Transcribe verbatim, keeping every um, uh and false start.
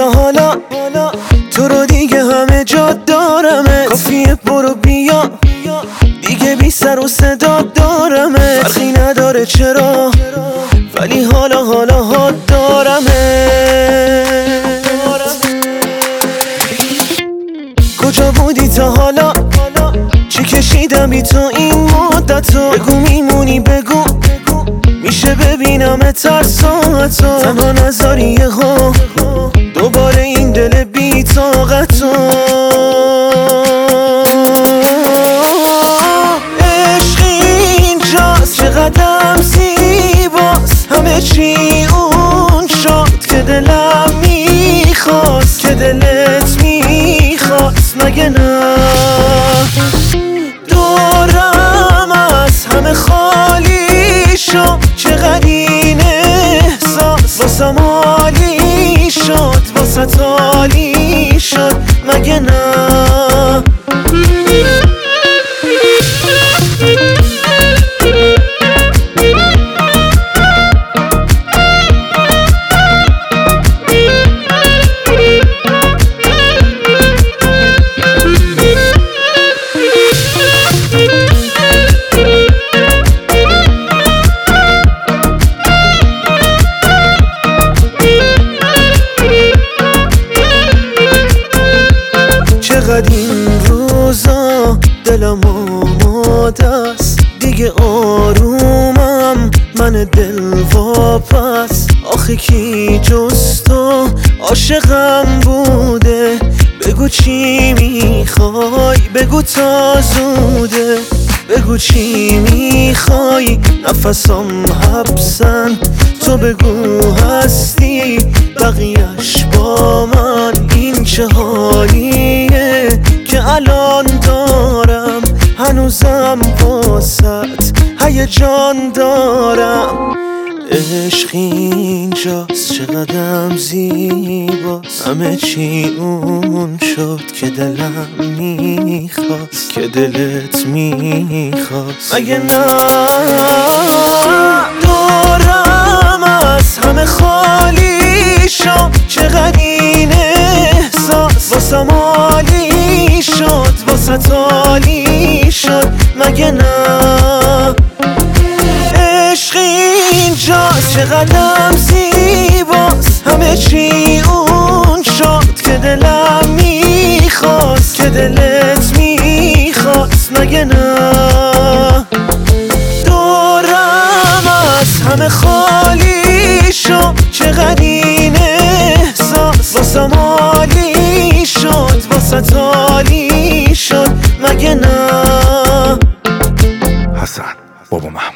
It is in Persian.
تا حالا تو رو دیگه همه جا دارمت، کافیه برو بیا دیگه بی سر و صدا دارمت، فرقی نداره چرا ولی حالا حالا ها دارمت. کجا بودی تا حالا؟ چی کشیدم بی تو این مدتو؟ بگو میمونی بگو میشه ببینم تر ساعتو، تنها نذاری یهو دوباره این دل بی طاقتو. عشق اینجاست چقدرم زیباست، همه چی اون شد که دلم میخواست، که دلت میخواست مگه نه؟ دورم از همه خالی شد، چقدر این احساس واسم عالی شد، واسه عالی شد مگه نه؟ چقدر این روزا دلم آماده است، دیگه آرومم من دل واپس. آخه کی جز تو عاشقم بوده؟ بگو چی میخوای بگو تا زوده، بگو چی میخوای نفسم حبسن، تو بگو هستی بقیهش با من. این چه حالیه که الان دارم، هنوزم واسط هیجان دارم. عشق اینجاست چقدرم زیباست، همه چی اون شد که دلم میخواست، که دلت میخواست مگه نه؟ دورم از همه خالی شد، چقدر این احساس واسم عالی شد، واسه عالی شد مگه نه؟ عشق اینجاست چقدرم زیباست، همه چی اون شد که دلم میخواست، که دلت میخواست مگه نه؟ دورم از همه خالی شد، چقدر این احساس واسم عالی شد، واسه عالی شد مگه نه؟ حسن بابا محمد.